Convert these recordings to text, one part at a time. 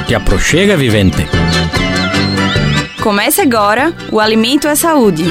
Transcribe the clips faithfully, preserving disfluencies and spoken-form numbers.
Te aproxega, vivente. Comece agora o Alimento é Saúde.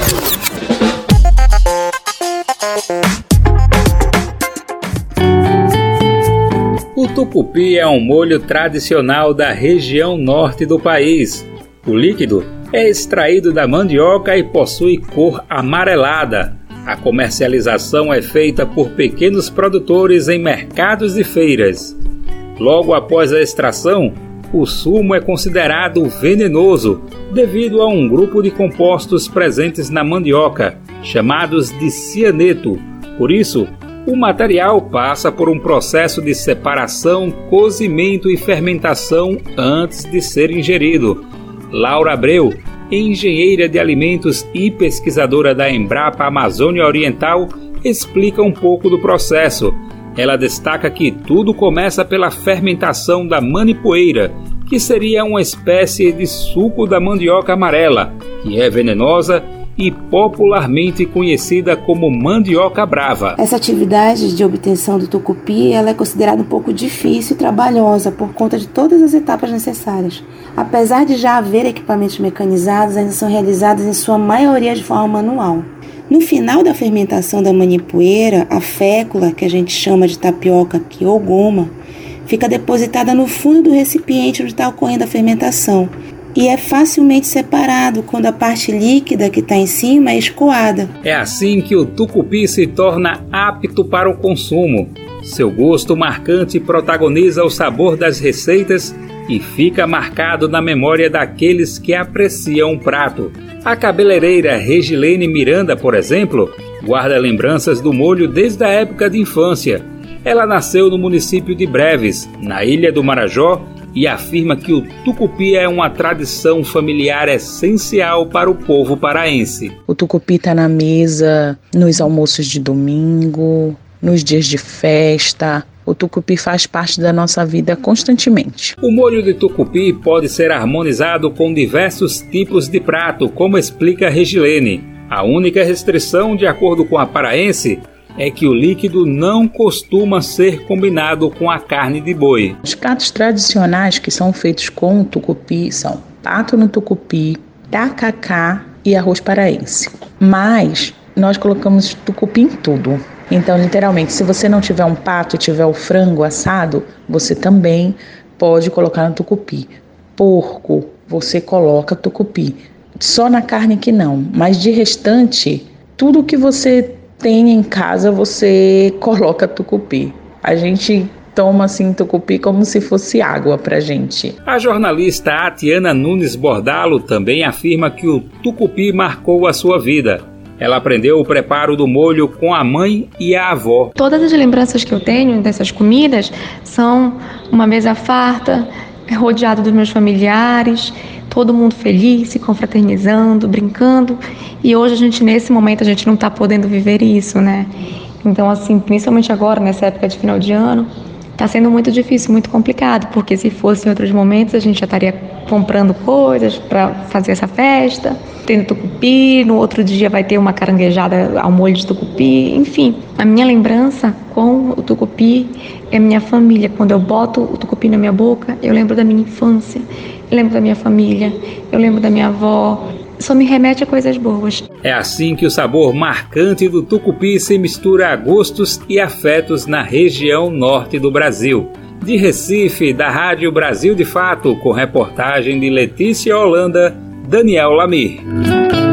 O tucupi é um molho tradicional da região norte do país. O líquido é extraído da mandioca e possui cor amarelada. A comercialização é feita por pequenos produtores em mercados e feiras. Logo após a extração, o sumo é considerado venenoso devido a um grupo de compostos presentes na mandioca, chamados de cianeto. Por isso, o material passa por um processo de separação, cozimento e fermentação antes de ser ingerido. Laura Abreu, engenheira de alimentos e pesquisadora da Embrapa Amazônia Oriental, explica um pouco do processo. Ela destaca que tudo começa pela fermentação da manipoeira, que seria uma espécie de suco da mandioca amarela, que é venenosa e popularmente conhecida como mandioca brava. Essa atividade de obtenção do tucupi ela é considerada um pouco difícil e trabalhosa por conta de todas as etapas necessárias. Apesar de já haver equipamentos mecanizados, ainda são realizados em sua maioria de forma manual. No final da fermentação da manipoeira, a fécula, que a gente chama de tapioca aqui, ou goma, fica depositada no fundo do recipiente onde está ocorrendo a fermentação e é facilmente separado quando a parte líquida que está em cima é escoada. É assim que o tucupi se torna apto para o consumo. Seu gosto marcante protagoniza o sabor das receitas e fica marcado na memória daqueles que apreciam o prato. A cabeleireira Regilene Miranda, por exemplo, guarda lembranças do molho desde a época de infância. Ela nasceu no município de Breves, na Ilha do Marajó, e afirma que o tucupi é uma tradição familiar essencial para o povo paraense. O tucupi está na mesa nos almoços de domingo, nos dias de festa. O tucupi faz parte da nossa vida constantemente. O molho de tucupi pode ser harmonizado com diversos tipos de prato, como explica Regilene. A única restrição, de acordo com a paraense, é que o líquido não costuma ser combinado com a carne de boi. Os pratos tradicionais que são feitos com o tucupi são pato no tucupi, tacacá e arroz paraense. Mas nós colocamos tucupi em tudo. Então, literalmente, se você não tiver um pato e tiver o frango assado, você também pode colocar no tucupi. Porco, você coloca tucupi. Só na carne que não, mas de restante, tudo que você tem em casa, você coloca tucupi. A gente toma assim tucupi como se fosse água pra gente. A jornalista Atiana Nunes Bordalo também afirma que o tucupi marcou a sua vida. Ela aprendeu o preparo do molho com a mãe e a avó. Todas as lembranças que eu tenho dessas comidas são uma mesa farta, rodeado dos meus familiares, todo mundo feliz, se confraternizando, brincando. E hoje a gente, nesse momento, a gente não está podendo viver isso, né? Então, assim, principalmente agora, nessa época de final de ano, está sendo muito difícil, muito complicado, porque se fosse em outros momentos, a gente já estaria comprando coisas para fazer essa festa, tendo tucupi, no outro dia vai ter uma caranguejada ao molho de tucupi, enfim. A minha lembrança com o tucupi é minha família. Quando eu boto o tucupi na minha boca, eu lembro da minha infância, eu lembro da minha família, eu lembro da minha avó. Só me remete a coisas boas. É assim que o sabor marcante do tucupi se mistura a gostos e afetos na região norte do Brasil. De Recife, da Rádio Brasil de Fato, com reportagem de Letícia Holanda, Daniel Lamir.